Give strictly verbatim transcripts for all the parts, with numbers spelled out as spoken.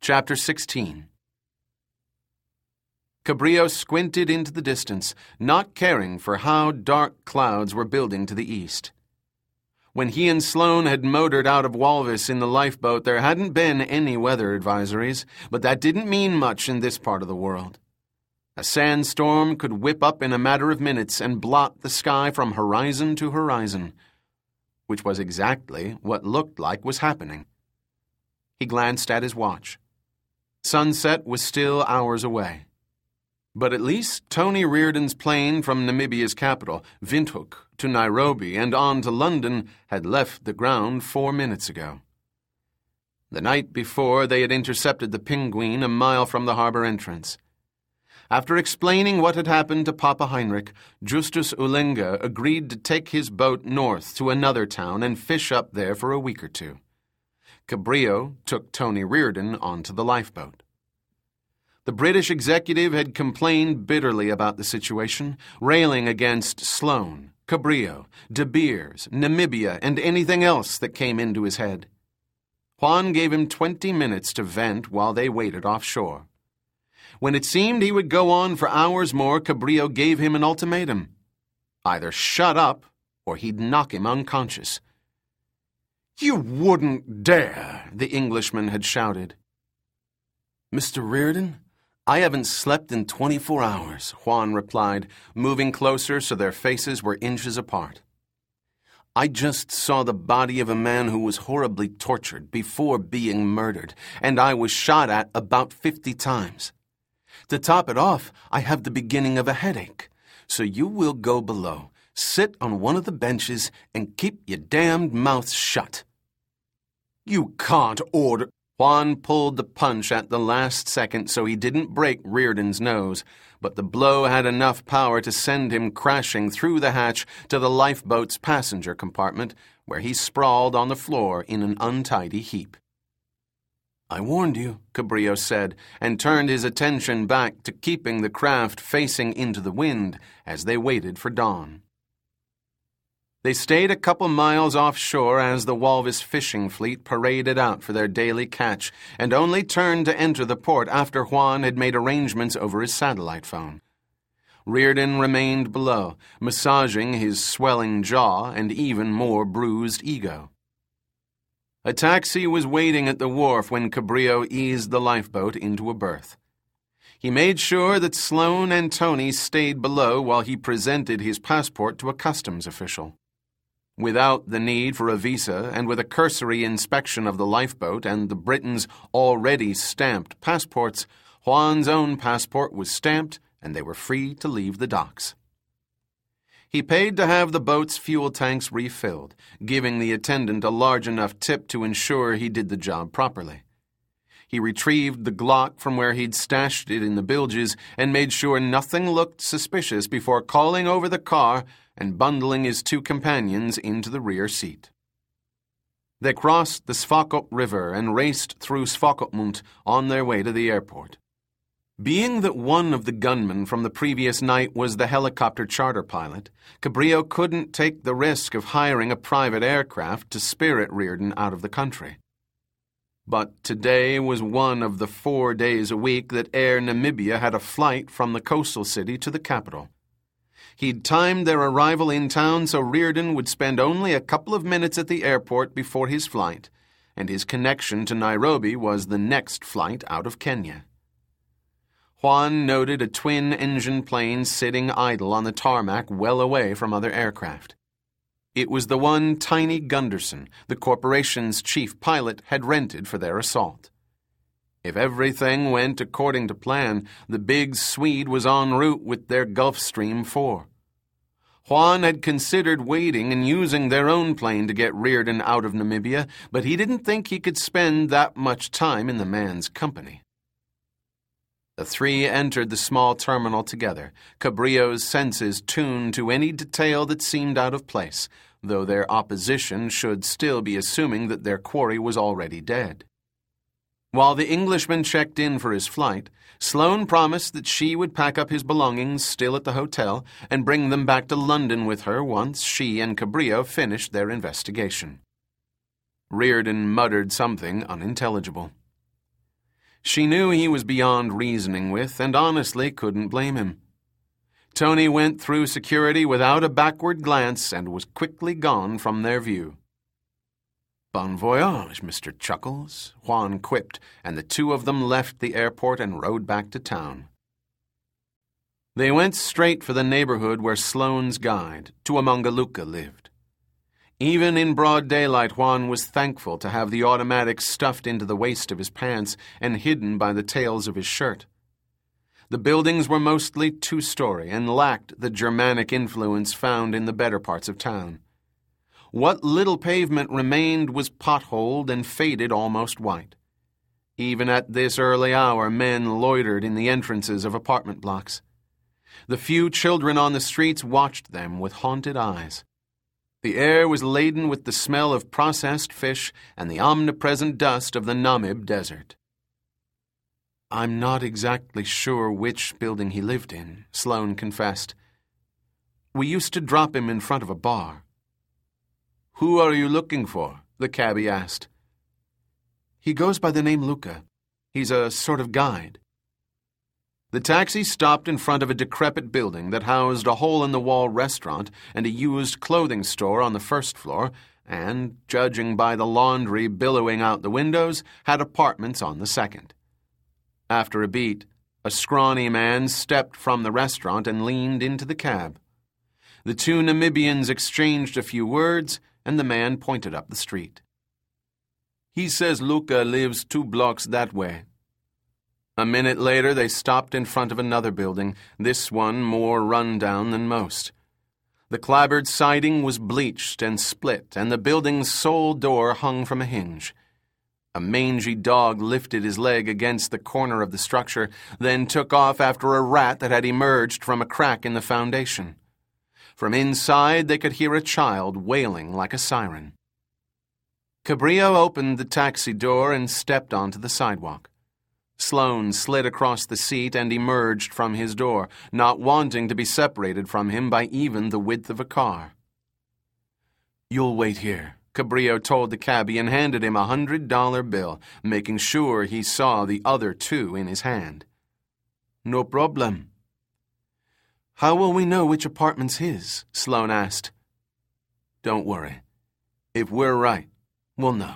Chapter sixteen. Cabrillo squinted into the distance, not caring for how dark clouds were building to the east. When he and Sloane had motored out of Walvis in the lifeboat, there hadn't been any weather advisories, but that didn't mean much in this part of the world. A sandstorm could whip up in a matter of minutes and blot the sky from horizon to horizon, which was exactly what looked like was happening. He glanced at his watch. Sunset was still hours away. But at least Tony Reardon's plane from Namibia's capital, Windhoek, to Nairobi and on to London had left the ground four minutes ago. The night before, they had intercepted the Penguin a mile from the harbor entrance. After explaining what had happened to Papa Heinrich, Justus Ulenga agreed to take his boat north to another town and fish up there for a week or two. Cabrillo took Tony Reardon onto the lifeboat. The British executive had complained bitterly about the situation, railing against Sloane, Cabrillo, De Beers, Namibia, and anything else that came into his head. Juan gave him twenty minutes to vent while they waited offshore. When it seemed he would go on for hours more, Cabrillo gave him an ultimatum. Either shut up, or he'd knock him unconscious. "You wouldn't dare," the Englishman had shouted. "Mister Reardon, I haven't slept in twenty-four hours, Juan replied, moving closer so their faces were inches apart. "I just saw the body of a man who was horribly tortured before being murdered, and I was shot at about fifty times. To top it off, I have the beginning of a headache, so you will go below. Sit on one of the benches and keep your damned mouth shut." "You can't order—" Juan pulled the punch at the last second so he didn't break Reardon's nose, but the blow had enough power to send him crashing through the hatch to the lifeboat's passenger compartment, where he sprawled on the floor in an untidy heap. "I warned you," Cabrillo said, and turned his attention back to keeping the craft facing into the wind as they waited for dawn. They stayed a couple miles offshore as the Walvis fishing fleet paraded out for their daily catch, and only turned to enter the port after Juan had made arrangements over his satellite phone. Reardon remained below, massaging his swelling jaw and even more bruised ego. A taxi was waiting at the wharf when Cabrillo eased the lifeboat into a berth. He made sure that Sloane and Tony stayed below while he presented his passport to a customs official. Without the need for a visa and with a cursory inspection of the lifeboat and the Britons' already stamped passports, Juan's own passport was stamped and they were free to leave the docks. He paid to have the boat's fuel tanks refilled, giving the attendant a large enough tip to ensure he did the job properly. He retrieved the Glock from where he'd stashed it in the bilges and made sure nothing looked suspicious before calling over the car and bundling his two companions into the rear seat. They crossed the Svakop River and raced through Svakopmund on their way to the airport. Being that one of the gunmen from the previous night was the helicopter charter pilot, Cabrillo couldn't take the risk of hiring a private aircraft to spirit Reardon out of the country. But today was one of the four days a week that Air Namibia had a flight from the coastal city to the capital. He'd timed their arrival in town so Reardon would spend only a couple of minutes at the airport before his flight, and his connection to Nairobi was the next flight out of Kenya. Juan noted a twin-engine plane sitting idle on the tarmac well away from other aircraft. It was the one Tiny Gunderson, the corporation's chief pilot, had rented for their assault. If everything went according to plan, the big Swede was en route with their Gulfstream four. Juan had considered waiting and using their own plane to get Reardon out of Namibia, but he didn't think he could spend that much time in the man's company. The three entered the small terminal together, Cabrillo's senses tuned to any detail that seemed out of place, though their opposition should still be assuming that their quarry was already dead. While the Englishman checked in for his flight, Sloane promised that she would pack up his belongings still at the hotel and bring them back to London with her once she and Cabrillo finished their investigation. Reardon muttered something unintelligible. She knew he was beyond reasoning with and honestly couldn't blame him. Tony went through security without a backward glance and was quickly gone from their view. "Bon voyage, Mister Chuckles," Juan quipped, and the two of them left the airport and rode back to town. They went straight for the neighborhood where Sloane's guide, Tuamongaluca, lived. Even in broad daylight, Juan was thankful to have the automatic stuffed into the waist of his pants and hidden by the tails of his shirt. The buildings were mostly two-story and lacked the Germanic influence found in the better parts of town. What little pavement remained was potholed and faded almost white. Even at this early hour, men loitered in the entrances of apartment blocks. The few children on the streets watched them with haunted eyes. The air was laden with the smell of processed fish and the omnipresent dust of the Namib Desert. "I'm not exactly sure which building he lived in," Sloane confessed. "We used to drop him in front of a bar." "Who are you looking for?" the cabbie asked. "He goes by the name Luca. He's a sort of guide." The taxi stopped in front of a decrepit building that housed a hole-in-the-wall restaurant and a used clothing store on the first floor and, judging by the laundry billowing out the windows, had apartments on the second. After a beat, a scrawny man stepped from the restaurant and leaned into the cab. The two Namibians exchanged a few words, and the man pointed up the street. "He says Luca lives two blocks that way." A minute later, they stopped in front of another building, this one more run-down than most. The clapboard siding was bleached and split, and the building's sole door hung from a hinge. A mangy dog lifted his leg against the corner of the structure, then took off after a rat that had emerged from a crack in the foundation. From inside, they could hear a child wailing like a siren. Cabrillo opened the taxi door and stepped onto the sidewalk. Sloane slid across the seat and emerged from his door, not wanting to be separated from him by even the width of a car. "You'll wait here," Cabrillo told the cabbie and handed him a hundred-dollar bill, making sure he saw the other two in his hand. "No problem." "How will we know which apartment's his?" Sloane asked. "Don't worry. If we're right, we'll know."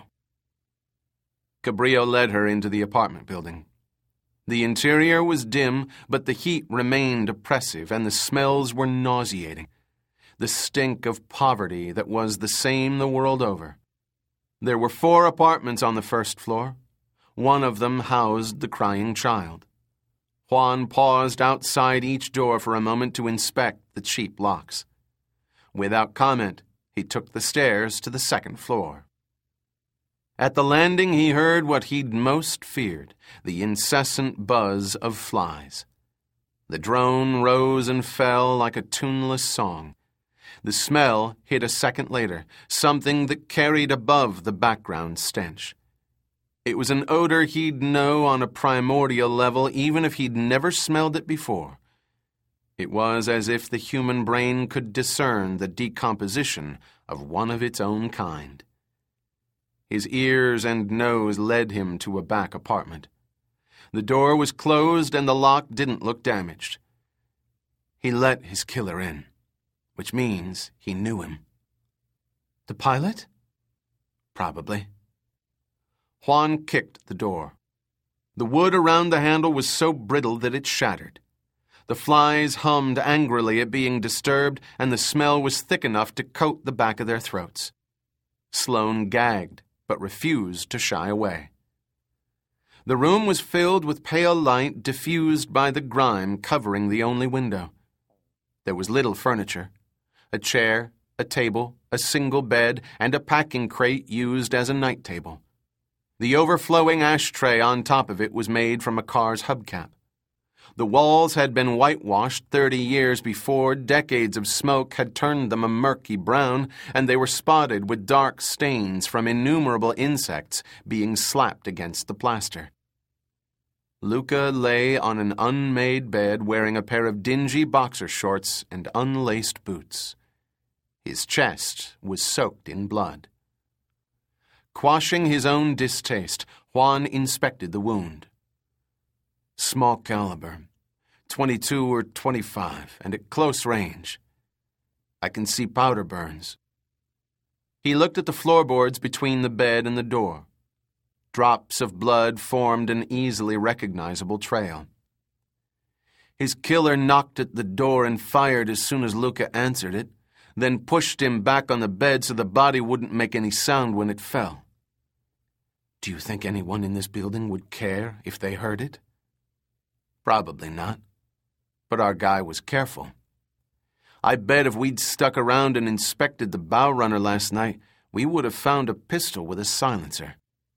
Cabrillo led her into the apartment building. The interior was dim, but the heat remained oppressive and the smells were nauseating. The stink of poverty that was the same the world over. There were four apartments on the first floor. One of them housed the crying child. Juan paused outside each door for a moment to inspect the cheap locks. Without comment, he took the stairs to the second floor. At the landing, he heard what he'd most feared, the incessant buzz of flies. The drone rose and fell like a tuneless song. The smell hit a second later, something that carried above the background stench. It was an odor he'd know on a primordial level even if he'd never smelled it before. It was as if the human brain could discern the decomposition of one of its own kind. His ears and nose led him to a back apartment. The door was closed and the lock didn't look damaged. He let his killer in, which means he knew him. The pilot? Probably. Juan kicked the door. The wood around the handle was so brittle that it shattered. The flies hummed angrily at being disturbed, and the smell was thick enough to coat the back of their throats. Sloane gagged, but refused to shy away. The room was filled with pale light diffused by the grime covering the only window. There was little furniture. A chair, a table, a single bed, and a packing crate used as a night table. The overflowing ashtray on top of it was made from a car's hubcap. The walls had been whitewashed thirty years before. Decades of smoke had turned them a murky brown, and they were spotted with dark stains from innumerable insects being slapped against the plaster. Luca lay on an unmade bed wearing a pair of dingy boxer shorts and unlaced boots. His chest was soaked in blood. Quashing his own distaste, Juan inspected the wound. Small caliber, twenty-two or twenty-five, and at close range. I can see powder burns. He looked at the floorboards between the bed and the door. Drops of blood formed an easily recognizable trail. His killer knocked at the door and fired as soon as Luca answered it, then pushed him back on the bed so the body wouldn't make any sound when it fell. Do you think anyone in this building would care if they heard it? Probably not. But our guy was careful. I bet if we'd stuck around and inspected the bow runner last night, we would have found a pistol with a silencer.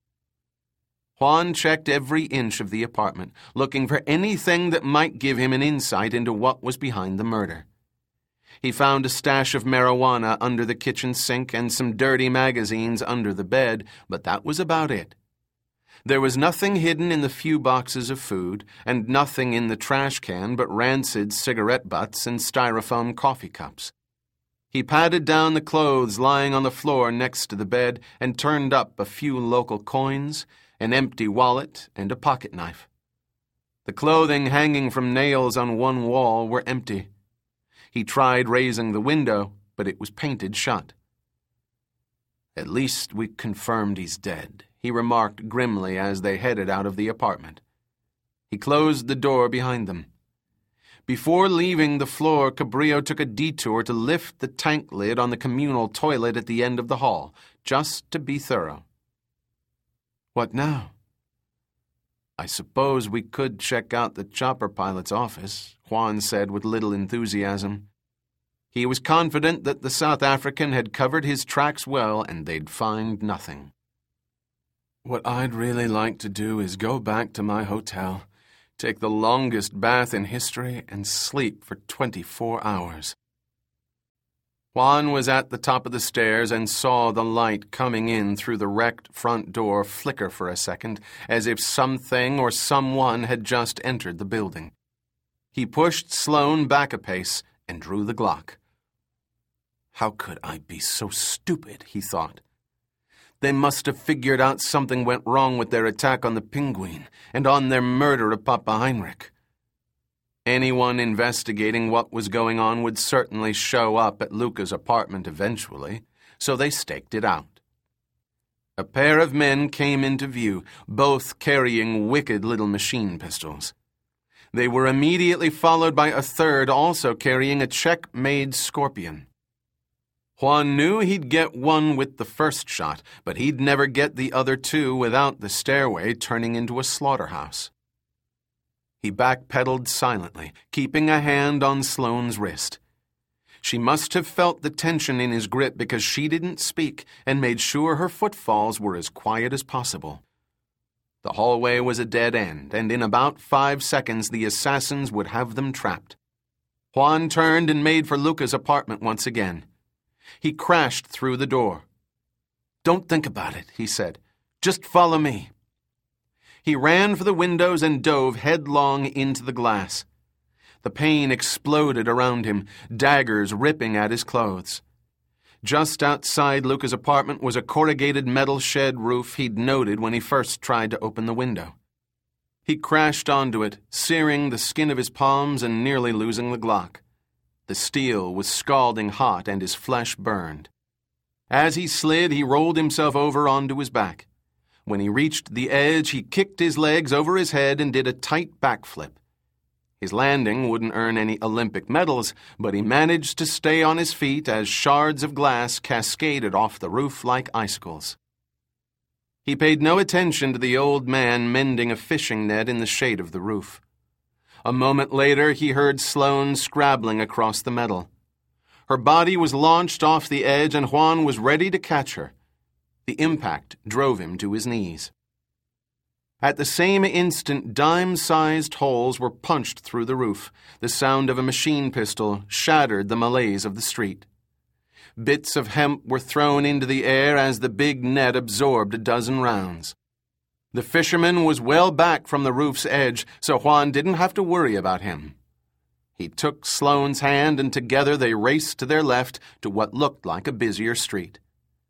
Juan checked every inch of the apartment, looking for anything that might give him an insight into what was behind the murder. He found a stash of marijuana under the kitchen sink and some dirty magazines under the bed, but that was about it. There was nothing hidden in the few boxes of food, and nothing in the trash can but rancid cigarette butts and styrofoam coffee cups. He patted down the clothes lying on the floor next to the bed and turned up a few local coins, an empty wallet, and a pocket knife. The clothing hanging from nails on one wall were empty. He tried raising the window, but it was painted shut. At least we confirmed he's dead, he remarked grimly as they headed out of the apartment. He closed the door behind them. Before leaving the floor, Cabrillo took a detour to lift the tank lid on the communal toilet at the end of the hall, just to be thorough. What now? I suppose we could check out the chopper pilot's office, Juan said with little enthusiasm. He was confident that the South African had covered his tracks well and they'd find nothing. What I'd really like to do is go back to my hotel, take the longest bath in history, and sleep for twenty-four hours. Juan was at the top of the stairs and saw the light coming in through the wrecked front door flicker for a second, as if something or someone had just entered the building. He pushed Sloane back a pace and drew the Glock. How could I be so stupid, he thought. They must have figured out something went wrong with their attack on the Penguin and on their murder of Papa Heinrich. Anyone investigating what was going on would certainly show up at Luca's apartment eventually, so they staked it out. A pair of men came into view, both carrying wicked little machine pistols. They were immediately followed by a third also carrying a Czech-made Scorpion. Juan knew he'd get one with the first shot, but he'd never get the other two without the stairway turning into a slaughterhouse. He backpedaled silently, keeping a hand on Sloane's wrist. She must have felt the tension in his grip because she didn't speak and made sure her footfalls were as quiet as possible. The hallway was a dead end, and in about five seconds the assassins would have them trapped. Juan turned and made for Luca's apartment once again. He crashed through the door. "Don't think about it," he said. "Just follow me." He ran for the windows and dove headlong into the glass. The pane exploded around him, daggers ripping at his clothes. Just outside Luca's apartment was a corrugated metal shed roof he'd noted when he first tried to open the window. He crashed onto it, searing the skin of his palms and nearly losing the Glock. The steel was scalding hot and his flesh burned. As he slid, he rolled himself over onto his back. When he reached the edge, he kicked his legs over his head and did a tight backflip. His landing wouldn't earn any Olympic medals, but he managed to stay on his feet as shards of glass cascaded off the roof like icicles. He paid no attention to the old man mending a fishing net in the shade of the roof. A moment later, he heard Sloane scrabbling across the metal. Her body was launched off the edge, and Juan was ready to catch her. The impact drove him to his knees. At the same instant, dime-sized holes were punched through the roof. The sound of a machine pistol shattered the malaise of the street. Bits of hemp were thrown into the air as the big net absorbed a dozen rounds. The fisherman was well back from the roof's edge, so Juan didn't have to worry about him. He took Sloane's hand, and together they raced to their left to what looked like a busier street.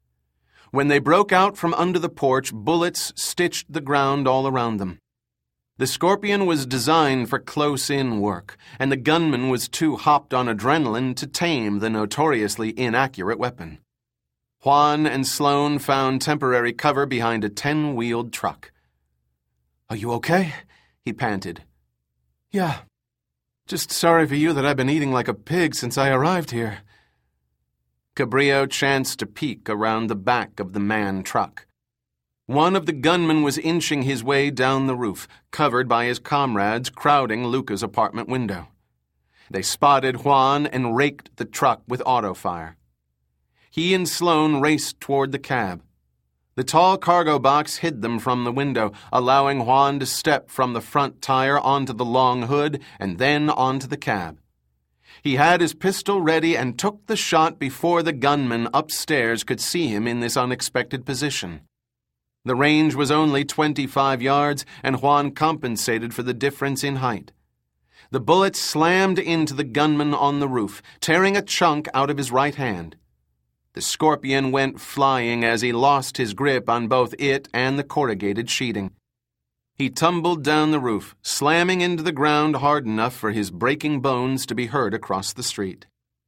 When they broke out from under the porch, bullets stitched the ground all around them. The Scorpion was designed for close-in work, and the gunman was too hopped on adrenaline to tame the notoriously inaccurate weapon. Juan and Sloane found temporary cover behind a ten-wheeled truck. "Are you okay?" he panted. "Yeah. Just sorry for you that I've been eating like a pig since I arrived here." Cabrillo chanced to peek around the back of the manned truck. One of the gunmen was inching his way down the roof, covered by his comrades crowding Luca's apartment window. They spotted Juan and raked the truck with auto fire. He and Sloane raced toward the cab. The tall cargo box hid them from the window, allowing Juan to step from the front tire onto the long hood and then onto the cab. He had his pistol ready and took the shot before the gunman upstairs could see him in this unexpected position. The range was only twenty-five yards, and Juan compensated for the difference in height. The bullet slammed into the gunman on the roof, tearing a chunk out of his right hand. The Scorpion went flying as he lost his grip on both it and the corrugated sheeting. He tumbled down the roof, slamming into the ground hard enough for his breaking bones to be heard across the street.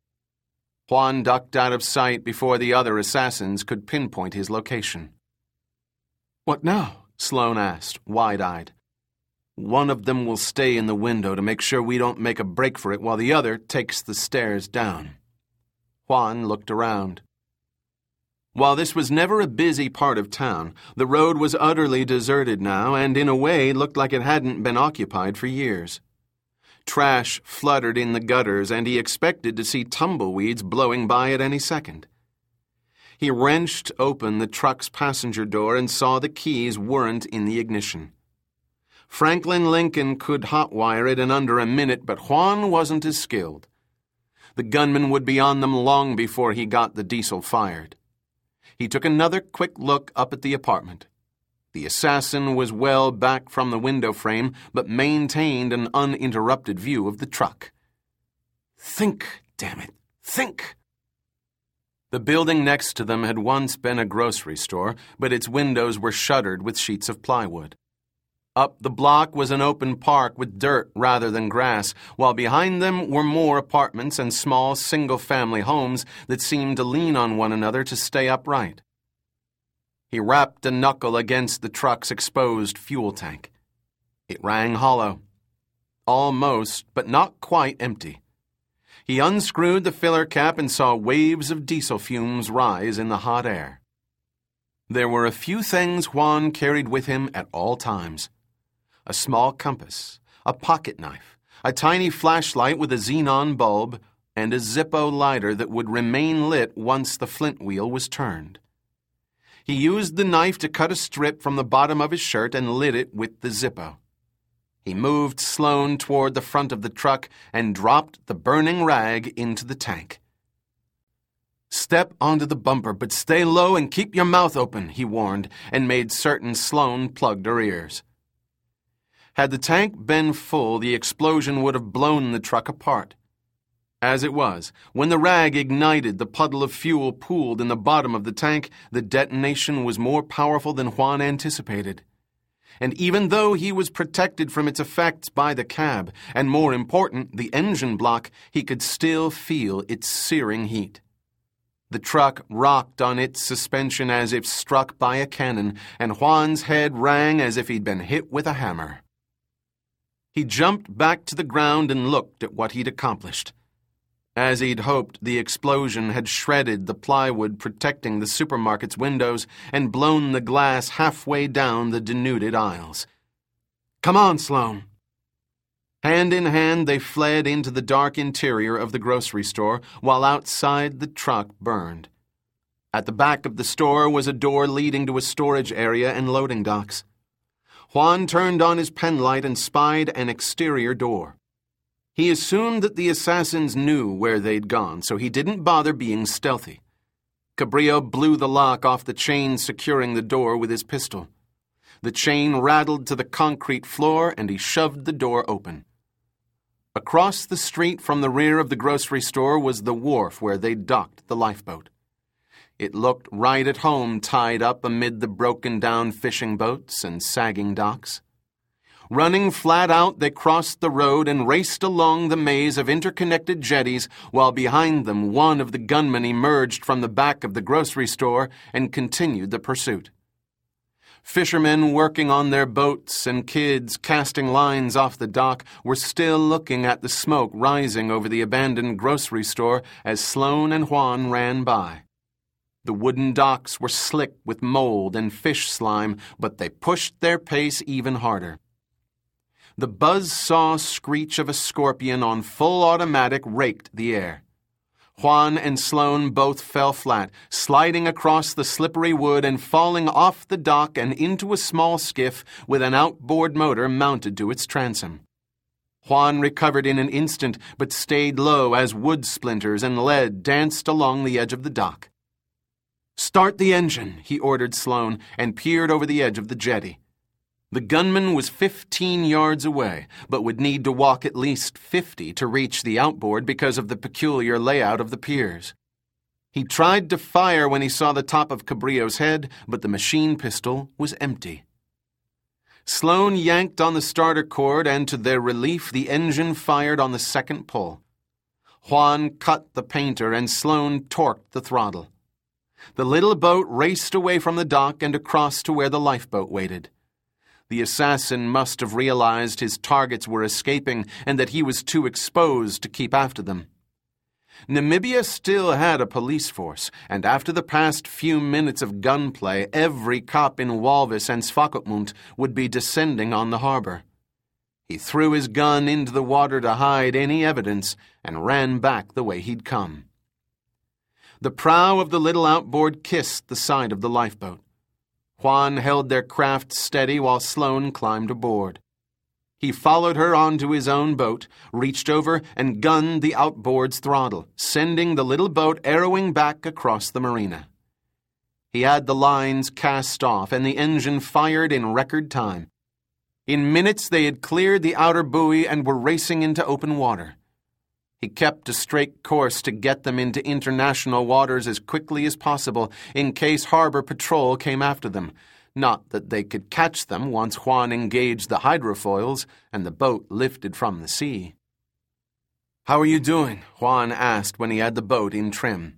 Juan ducked out of sight before the other assassins could pinpoint his location. "What now?" Sloane asked, wide-eyed. "One of them will stay in the window to make sure we don't make a break for it while the other takes the stairs down." Juan looked around. While this was never a busy part of town, the road was utterly deserted now and in a way looked like it hadn't been occupied for years. Trash fluttered in the gutters, and he expected to see tumbleweeds blowing by at any second. He wrenched open the truck's passenger door and saw the keys weren't in the ignition. Franklin Lincoln could hotwire it in under a minute, but Juan wasn't as skilled. The gunman would be on them long before he got the diesel fired. He took another quick look up at the apartment. The assassin was well back from the window frame, but maintained an uninterrupted view of the truck. "Think, damn it, think!" The building next to them had once been a grocery store, but its windows were shuttered with sheets of plywood. Up the block was an open park with dirt rather than grass, while behind them were more apartments and small single-family homes that seemed to lean on one another to stay upright. He rapped a knuckle against the truck's exposed fuel tank. It rang hollow. Almost, but not quite empty. He unscrewed the filler cap and saw waves of diesel fumes rise in the hot air. There were a few things Juan carried with him at all times. A small compass, a pocket knife, a tiny flashlight with a xenon bulb, and a Zippo lighter that would remain lit once the flint wheel was turned. He used the knife to cut a strip from the bottom of his shirt and lit it with the Zippo. He moved Sloane toward the front of the truck and dropped the burning rag into the tank. "Step onto the bumper, but stay low and keep your mouth open," he warned, and made certain Sloane plugged her ears. Had the tank been full, the explosion would have blown the truck apart. As it was, when the rag ignited, the puddle of fuel pooled in the bottom of the tank, the detonation was more powerful than Juan anticipated. And even though he was protected from its effects by the cab, and more important, the engine block, he could still feel its searing heat. The truck rocked on its suspension as if struck by a cannon, and Juan's head rang as if he'd been hit with a hammer. He jumped back to the ground and looked at what he'd accomplished. As he'd hoped, the explosion had shredded the plywood protecting the supermarket's windows and blown the glass halfway down the denuded aisles. "Come on, Sloane." Hand in hand, they fled into the dark interior of the grocery store, while outside the truck burned. At the back of the store was a door leading to a storage area and loading docks. Juan turned on his penlight and spied an exterior door. He assumed that the assassins knew where they'd gone, so he didn't bother being stealthy. Cabrillo blew the lock off the chain securing the door with his pistol. The chain rattled to the concrete floor, and he shoved the door open. Across the street from the rear of the grocery store was the wharf where they'd docked the lifeboat. It looked right at home tied up amid the broken-down fishing boats and sagging docks. Running flat out, they crossed the road and raced along the maze of interconnected jetties, while behind them one of the gunmen emerged from the back of the grocery store and continued the pursuit. Fishermen working on their boats and kids casting lines off the dock were still looking at the smoke rising over the abandoned grocery store as Sloane and Juan ran by. The wooden docks were slick with mold and fish slime, but they pushed their pace even harder. The buzz-saw screech of a scorpion on full automatic raked the air. Juan and Sloane both fell flat, sliding across the slippery wood and falling off the dock and into a small skiff with an outboard motor mounted to its transom. Juan recovered in an instant, but stayed low as wood splinters and lead danced along the edge of the dock. "Start the engine," he ordered Sloane, and peered over the edge of the jetty. The gunman was fifteen yards away, but would need to walk at least fifty to reach the outboard because of the peculiar layout of the piers. He tried to fire when he saw the top of Cabrillo's head, but the machine pistol was empty. Sloane yanked on the starter cord, and to their relief, the engine fired on the second pull. Juan cut the painter, and Sloane torqued the throttle. The little boat raced away from the dock and across to where the lifeboat waited. The assassin must have realized his targets were escaping and that he was too exposed to keep after them. Namibia still had a police force, and after the past few minutes of gunplay, every cop in Walvis and Swakopmund would be descending on the harbor. He threw his gun into the water to hide any evidence and ran back the way he'd come. The prow of the little outboard kissed the side of the lifeboat. Juan held their craft steady while Sloane climbed aboard. He followed her onto his own boat, reached over and gunned the outboard's throttle, sending the little boat arrowing back across the marina. He had the lines cast off, and the engine fired in record time. In minutes they had cleared the outer buoy and were racing into open water. He kept a straight course to get them into international waters as quickly as possible in case harbor patrol came after them. Not that they could catch them once Juan engaged the hydrofoils and the boat lifted from the sea. "How are you doing?" Juan asked when he had the boat in trim.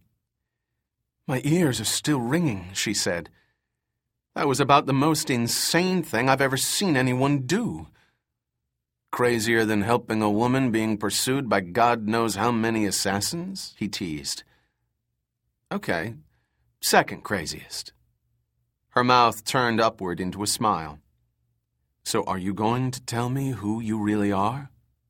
"My ears are still ringing," she said. "That was about the most insane thing I've ever seen anyone do." "Crazier than helping a woman being pursued by God knows how many assassins?" he teased. "Okay, second craziest." Her mouth turned upward into a smile. "So are you going to tell me who you really are?"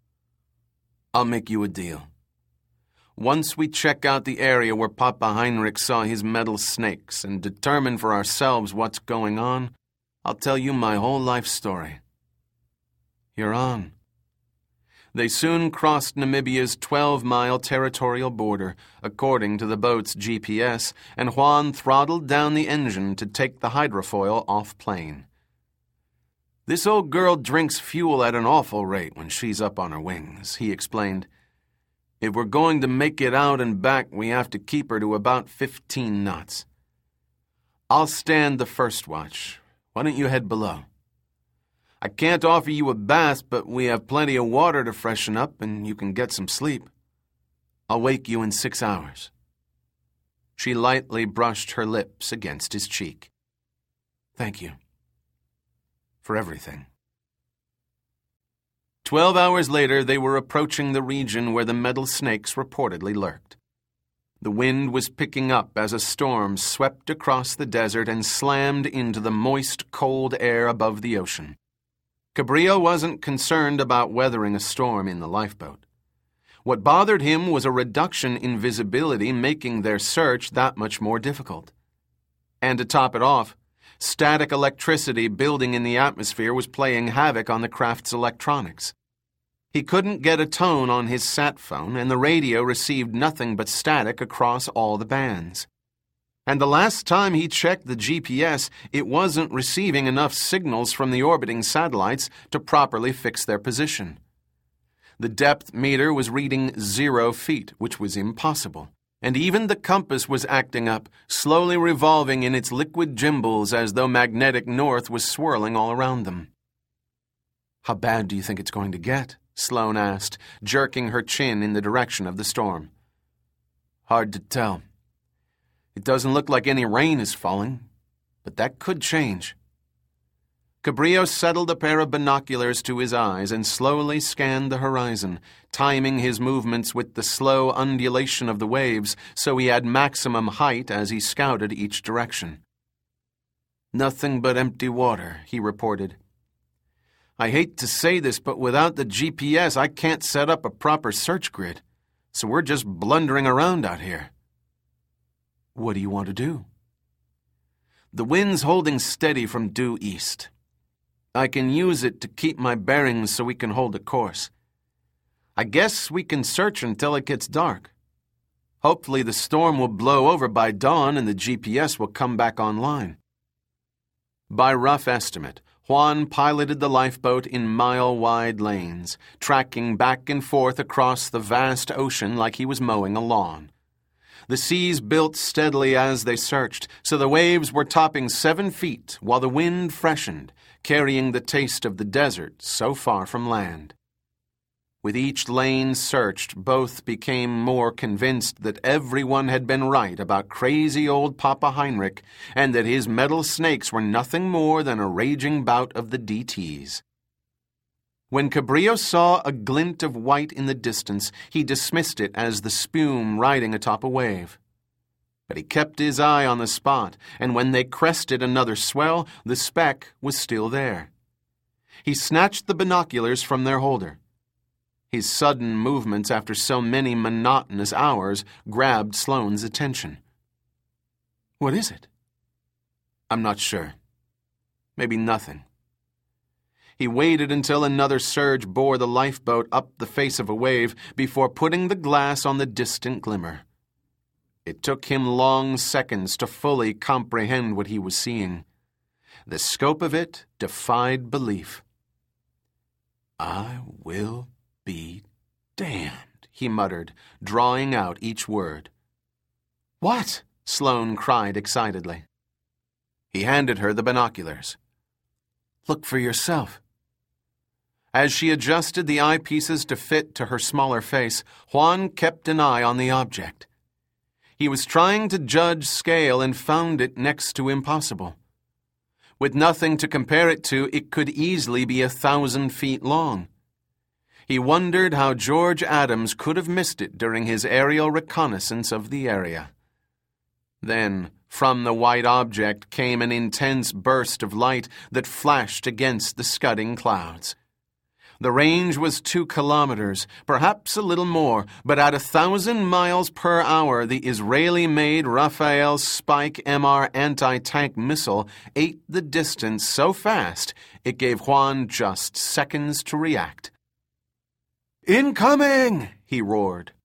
"I'll make you a deal. Once we check out the area where Papa Heinrich saw his metal snakes and determine for ourselves what's going on, I'll tell you my whole life story." "You're on." They soon crossed Namibia's twelve-mile territorial border, according to the boat's G P S, and Juan throttled down the engine to take the hydrofoil off plane. "This old girl drinks fuel at an awful rate when she's up on her wings," he explained. "If we're going to make it out and back, we have to keep her to about fifteen knots. I'll stand the first watch. Why don't you head below? I can't offer you a bath, but we have plenty of water to freshen up and you can get some sleep. I'll wake you in six hours. She lightly brushed her lips against his cheek. "Thank you. For everything." Twelve hours later, they were approaching the region where the metal snakes reportedly lurked. The wind was picking up as a storm swept across the desert and slammed into the moist, cold air above the ocean. Cabrillo wasn't concerned about weathering a storm in the lifeboat. What bothered him was a reduction in visibility, making their search that much more difficult. And to top it off, static electricity building in the atmosphere was playing havoc on the craft's electronics. He couldn't get a tone on his sat phone, and the radio received nothing but static across all the bands. And the last time he checked the G P S, it wasn't receiving enough signals from the orbiting satellites to properly fix their position. The depth meter was reading zero feet, which was impossible, and even the compass was acting up, slowly revolving in its liquid gimbals as though magnetic north was swirling all around them. How bad do you think it's going to get? Sloane asked, jerking her chin in the direction of the storm. Hard to tell. It doesn't look like any rain is falling, but that could change. Cabrillo settled a pair of binoculars to his eyes and slowly scanned the horizon, timing his movements with the slow undulation of the waves so he had maximum height as he scouted each direction. Nothing but empty water, he reported. I hate to say this, but without the G P S, I can't set up a proper search grid, so we're just blundering around out here. What do you want to do? The wind's holding steady from due east. I can use it to keep my bearings so we can hold a course. I guess we can search until it gets dark. Hopefully the storm will blow over by dawn and the G P S will come back online. By rough estimate, Juan piloted the lifeboat in mile-wide lanes, tracking back and forth across the vast ocean like he was mowing a lawn. The seas built steadily as they searched, so the waves were topping seven feet while the wind freshened, carrying the taste of the desert so far from land. With each lane searched, both became more convinced that everyone had been right about crazy old Papa Heinrich and that his metal snakes were nothing more than a raging bout of the D Ts. When Cabrillo saw a glint of white in the distance, he dismissed it as the spume riding atop a wave. But he kept his eye on the spot, and when they crested another swell, the speck was still there. He snatched the binoculars from their holder. His sudden movements after so many monotonous hours grabbed Sloane's attention. What is it? I'm not sure. Maybe nothing. He waited until another surge bore the lifeboat up the face of a wave before putting the glass on the distant glimmer. It took him long seconds to fully comprehend what he was seeing. The scope of it defied belief. I will be damned, he muttered, drawing out each word. What? Sloane cried excitedly. He handed her the binoculars. Look for yourself. As she adjusted the eyepieces to fit to her smaller face, Juan kept an eye on the object. He was trying to judge scale and found it next to impossible. With nothing to compare it to, it could easily be a thousand feet long. He wondered how George Adams could have missed it during his aerial reconnaissance of the area. Then, from the white object came an intense burst of light that flashed against the scudding clouds. The range was two kilometers, perhaps a little more, but at a thousand miles per hour, the Israeli-made Rafael Spike M R anti-tank missile ate the distance so fast it gave Juan just seconds to react. Incoming! He roared.